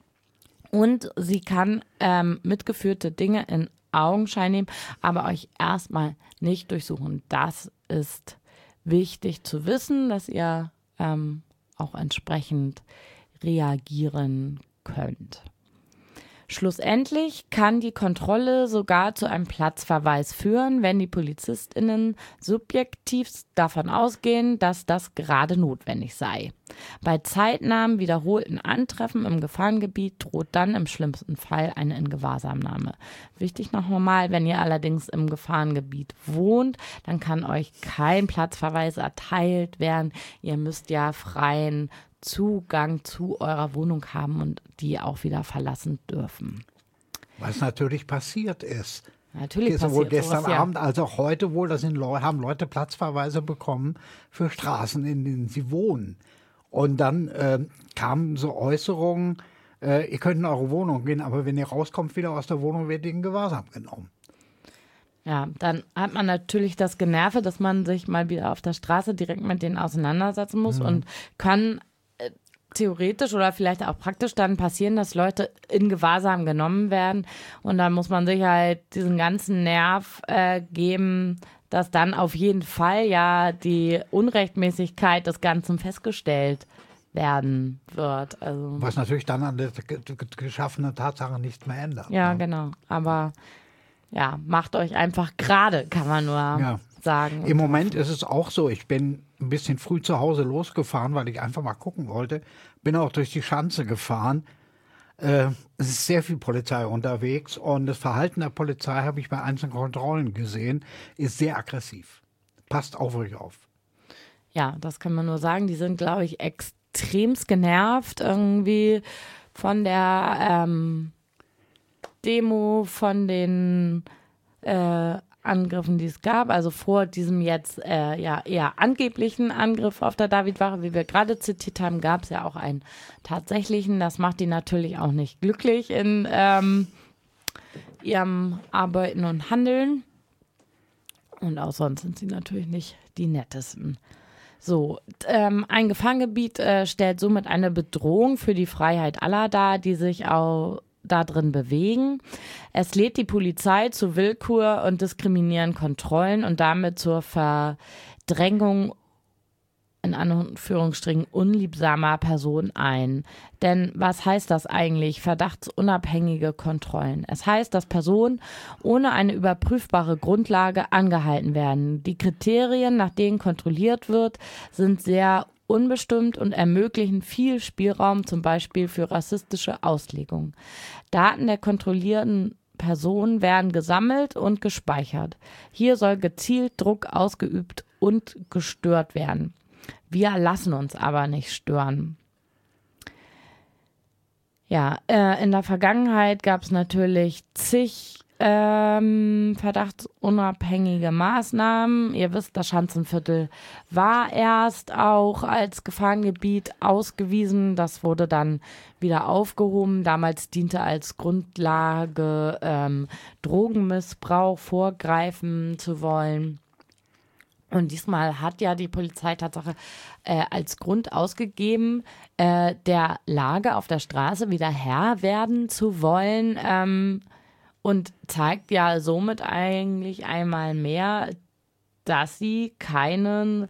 Speaker 1: Und sie kann mitgeführte Dinge in Augenschein nehmen, aber euch erstmal nicht durchsuchen. Das ist wichtig zu wissen, dass ihr auch entsprechend reagieren könnt. Schlussendlich kann die Kontrolle sogar zu einem Platzverweis führen, wenn die PolizistInnen subjektiv davon ausgehen, dass das gerade notwendig sei. Bei zeitnahem wiederholten Antreffen im Gefahrengebiet droht dann im schlimmsten Fall eine Ingewahrsamnahme. Wichtig noch einmal, wenn ihr allerdings im Gefahrengebiet wohnt, dann kann euch kein Platzverweis erteilt werden. Ihr müsst ja freien Zugang zu eurer Wohnung haben und die auch wieder verlassen dürfen.
Speaker 2: Was natürlich passiert ist.
Speaker 1: Natürlich
Speaker 2: sowohl
Speaker 1: passiert
Speaker 2: gestern
Speaker 1: sowas, ja.
Speaker 2: Abend als auch heute wohl, haben Leute Platzverweise bekommen für Straßen, in denen sie wohnen. Und dann kamen so Äußerungen, ihr könnt in eure Wohnung gehen, aber wenn ihr rauskommt wieder aus der Wohnung, wird ihr in Gewahrsam genommen.
Speaker 1: Ja, dann hat man natürlich das Generve, dass man sich mal wieder auf der Straße direkt mit denen auseinandersetzen muss und kann theoretisch oder vielleicht auch praktisch dann passieren, dass Leute in Gewahrsam genommen werden und dann muss man sich halt diesen ganzen Nerv geben, dass dann auf jeden Fall ja die Unrechtmäßigkeit des Ganzen festgestellt werden wird. Also,
Speaker 2: was natürlich dann an der geschaffenen Tatsache nichts mehr ändert.
Speaker 1: ja,
Speaker 2: ne?
Speaker 1: genau. Aber ja, macht euch einfach gerade, kann man nur sagen.
Speaker 2: Im Moment ist es auch so, ich bin ein bisschen früh zu Hause losgefahren, weil ich einfach mal gucken wollte. Bin auch durch die Schanze gefahren. Es ist sehr viel Polizei unterwegs und das Verhalten der Polizei habe ich bei einzelnen Kontrollen gesehen, ist sehr aggressiv. Passt auf euch auf.
Speaker 1: Ja, das kann man nur sagen. Die sind, glaube ich, extremst genervt irgendwie von der Demo, von den Angriffen, die es gab, also vor diesem jetzt eher angeblichen Angriff auf der Davidwache, wie wir gerade zitiert haben, gab es ja auch einen tatsächlichen. Das macht die natürlich auch nicht glücklich in ihrem Arbeiten und Handeln. Und auch sonst sind sie natürlich nicht die nettesten. So, ein Gefahrengebiet stellt somit eine Bedrohung für die Freiheit aller dar, die sich auch da drin bewegen. Es lädt die Polizei zu Willkür und diskriminierenden Kontrollen und damit zur Verdrängung in Anführungsstrichen unliebsamer Personen ein. Denn was heißt das eigentlich? Verdachtsunabhängige Kontrollen. Es heißt, dass Personen ohne eine überprüfbare Grundlage angehalten werden. Die Kriterien, nach denen kontrolliert wird, sind sehr unbestimmt und ermöglichen viel Spielraum, zum Beispiel für rassistische Auslegungen. Daten der kontrollierten Personen werden gesammelt und gespeichert. Hier soll gezielt Druck ausgeübt und gestört werden. Wir lassen uns aber nicht stören. Ja, in der Vergangenheit gab es natürlich zig verdachtsunabhängige Maßnahmen. Ihr wisst, das Schanzenviertel war erst auch als Gefahrengebiet ausgewiesen. Das wurde dann wieder aufgehoben. Damals diente als Grundlage, Drogenmissbrauch vorgreifen zu wollen. Und diesmal hat ja die Polizei Tatsache als Grund ausgegeben, der Lage auf der Straße wieder Herr werden zu wollen, und zeigt ja somit eigentlich einmal mehr, dass sie keine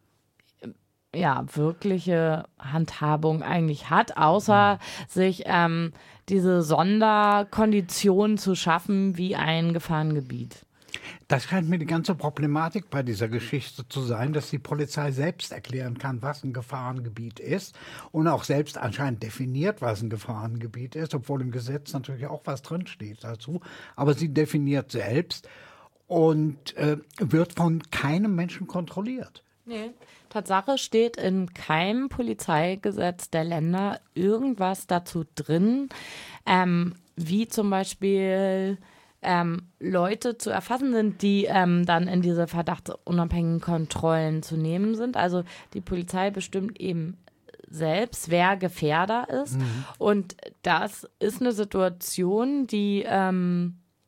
Speaker 1: wirkliche Handhabung eigentlich hat, außer sich diese Sonderkonditionen zu schaffen wie ein Gefahrengebiet.
Speaker 2: Das scheint mir die ganze Problematik bei dieser Geschichte zu sein, dass die Polizei selbst erklären kann, was ein Gefahrengebiet ist und auch selbst anscheinend definiert, was ein Gefahrengebiet ist, obwohl im Gesetz natürlich auch was drinsteht dazu. Aber sie definiert selbst und wird von keinem Menschen kontrolliert.
Speaker 1: Nee. Tatsache steht in keinem Polizeigesetz der Länder irgendwas dazu drin, wie zum Beispiel Leute zu erfassen sind, die dann in diese verdachtsunabhängigen Kontrollen zu nehmen sind. Also die Polizei bestimmt eben selbst, wer Gefährder ist. Und das ist eine Situation, die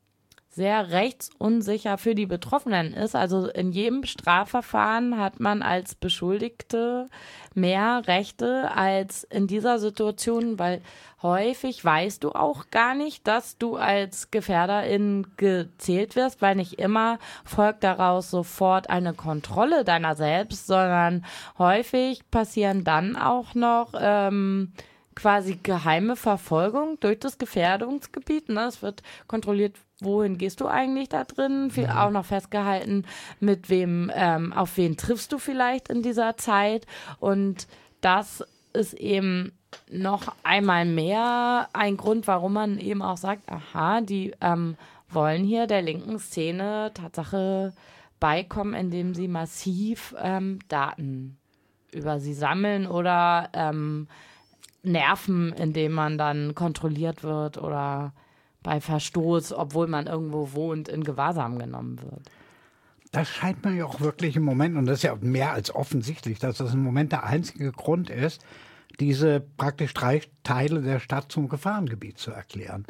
Speaker 1: sehr rechtsunsicher für die Betroffenen ist. Also in jedem Strafverfahren hat man als Beschuldigte mehr Rechte als in dieser Situation, weil häufig weißt du auch gar nicht, dass du als Gefährderin gezählt wirst, weil nicht immer folgt daraus sofort eine Kontrolle deiner selbst, sondern häufig passieren dann auch noch quasi geheime Verfolgung durch das Gefährdungsgebiet. Ne? Es wird kontrolliert, wohin gehst du eigentlich da drin? Auch noch festgehalten, mit wem, auf wen triffst du vielleicht in dieser Zeit? Und das ist eben noch einmal mehr ein Grund, warum man eben auch sagt, aha, die wollen hier der linken Szene Tatsache beikommen, indem sie massiv Daten über sie sammeln oder nerven, indem man dann kontrolliert wird oder bei Verstoß, obwohl man irgendwo wohnt, in Gewahrsam genommen wird.
Speaker 2: Das scheint mir ja auch wirklich im Moment, und das ist ja mehr als offensichtlich, dass das im Moment der einzige Grund ist, diese praktisch 3 Teile der Stadt zum Gefahrengebiet zu erklären.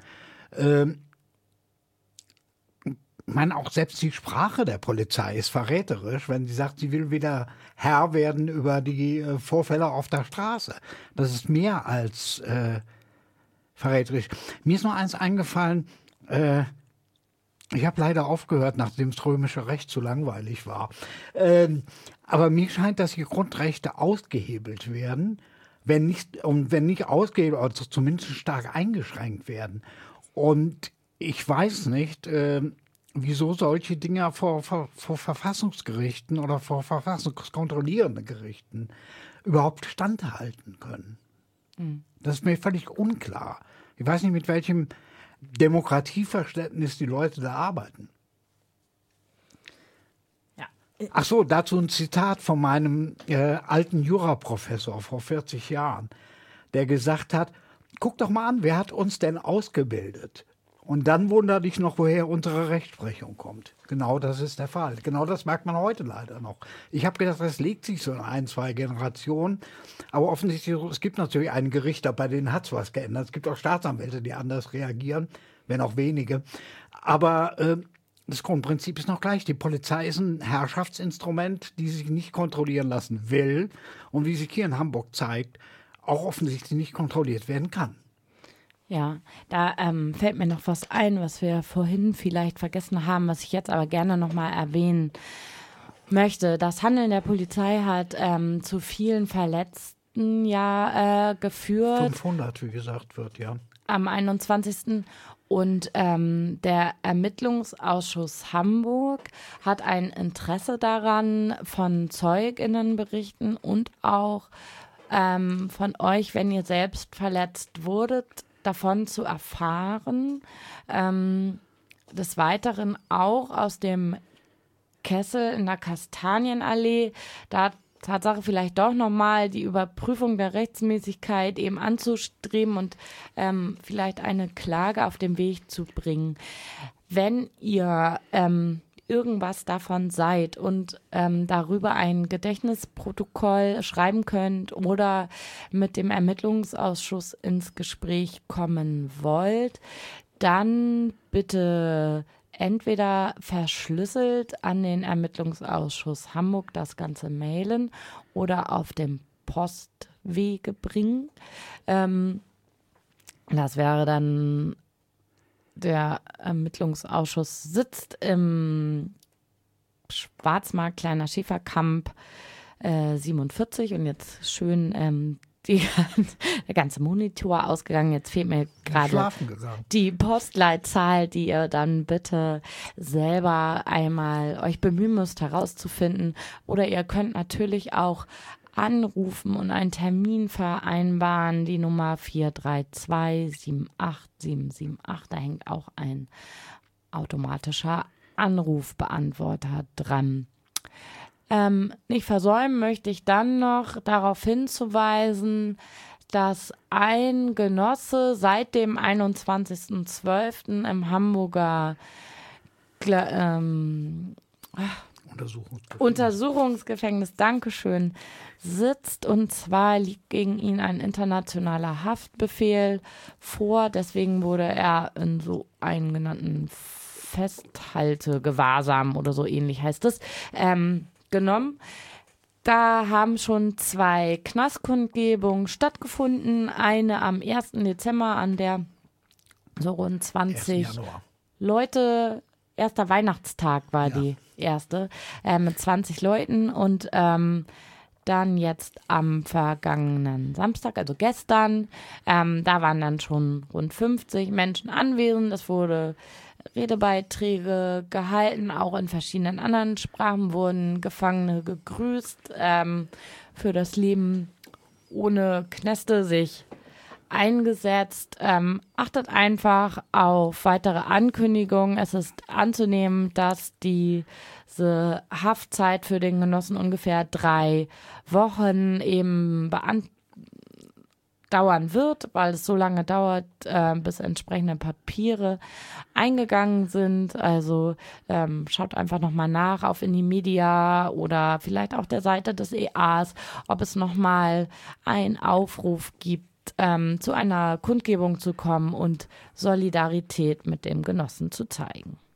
Speaker 2: Ich meine, auch selbst die Sprache der Polizei ist verräterisch, wenn sie sagt, sie will wieder Herr werden über die Vorfälle auf der Straße. Das ist mehr als verräterisch. Mir ist noch eins eingefallen, ich habe leider aufgehört, nachdem das römische Recht zu langweilig war. Aber mir scheint, dass die Grundrechte ausgehebelt werden, wenn nicht ausgehebelt, also zumindest stark eingeschränkt werden. Und ich weiß nicht, wieso solche Dinge vor Verfassungsgerichten oder vor verfassungskontrollierenden Gerichten überhaupt standhalten können. Das ist mir völlig unklar. Ich weiß nicht, mit welchem Demokratieverständnis die Leute da arbeiten.
Speaker 1: Ja.
Speaker 2: Ach so, dazu ein Zitat von meinem alten Juraprofessor vor 40 Jahren, der gesagt hat, guck doch mal an, wer hat uns denn ausgebildet? Und dann wundert dich noch, woher unsere Rechtsprechung kommt. Genau das ist der Fall. Genau das merkt man heute leider noch. Ich habe gedacht, das legt sich so in 2 Generationen. Aber offensichtlich, es gibt natürlich einige Richter, bei denen hat es was geändert. Es gibt auch Staatsanwälte, die anders reagieren, wenn auch wenige. Aber das Grundprinzip ist noch gleich. Die Polizei ist ein Herrschaftsinstrument, die sich nicht kontrollieren lassen will. Und wie sich hier in Hamburg zeigt, auch offensichtlich nicht kontrolliert werden kann.
Speaker 1: Ja, da fällt mir noch was ein, was wir vorhin vielleicht vergessen haben, was ich jetzt aber gerne nochmal erwähnen möchte. Das Handeln der Polizei hat zu vielen Verletzten geführt.
Speaker 2: 500, wie gesagt wird, ja.
Speaker 1: Am 21. Und der Ermittlungsausschuss Hamburg hat ein Interesse daran, von ZeugInnenberichten und auch von euch, wenn ihr selbst verletzt wurdet, davon zu erfahren. Des Weiteren auch aus dem Kessel in der Kastanienallee, da Tatsache vielleicht doch nochmal die Überprüfung der Rechtsmäßigkeit eben anzustreben und vielleicht eine Klage auf den Weg zu bringen. Wenn ihr irgendwas davon seid und darüber ein Gedächtnisprotokoll schreiben könnt oder mit dem Ermittlungsausschuss ins Gespräch kommen wollt, dann bitte entweder verschlüsselt an den Ermittlungsausschuss Hamburg das Ganze mailen oder auf dem Postwege bringen. Das wäre dann, der Ermittlungsausschuss sitzt im Schwarzmarkt, Kleiner Schäferkamp 47 und jetzt schön der ganze Monitor ausgegangen. Jetzt fehlt mir gerade die Postleitzahl, die ihr dann bitte selber einmal euch bemühen müsst herauszufinden. Oder ihr könnt natürlich auch anrufen und einen Termin vereinbaren, die Nummer 432-78778. Da hängt auch ein automatischer Anrufbeantworter dran. Nicht versäumen möchte ich dann noch darauf hinzuweisen, dass ein Genosse seit dem 21.12. im Hamburger Untersuchungsgefängnis, Dankeschön, sitzt, und zwar liegt gegen ihn ein internationaler Haftbefehl vor. Deswegen wurde er in so einen genannten Festhaltegewahrsam oder so ähnlich heißt es, genommen. Da haben schon 2 Knastkundgebungen stattgefunden. Eine am 1. Dezember, an der so rund 20 Leute, erster Weihnachtstag war die erste, mit 20 Leuten und dann jetzt am vergangenen Samstag, also gestern, da waren dann schon rund 50 Menschen anwesend. Es wurde Redebeiträge gehalten, auch in verschiedenen anderen Sprachen wurden Gefangene gegrüßt, für das Leben ohne Kneste sich eingesetzt. Achtet einfach auf weitere Ankündigungen. Es ist anzunehmen, dass diese Haftzeit für den Genossen ungefähr 3 Wochen eben dauern wird, weil es so lange dauert, bis entsprechende Papiere eingegangen sind. Also schaut einfach nochmal nach auf Indymedia oder vielleicht auch der Seite des EAs, ob es nochmal einen Aufruf gibt, zu einer Kundgebung zu kommen und Solidarität mit dem Genossen zu zeigen.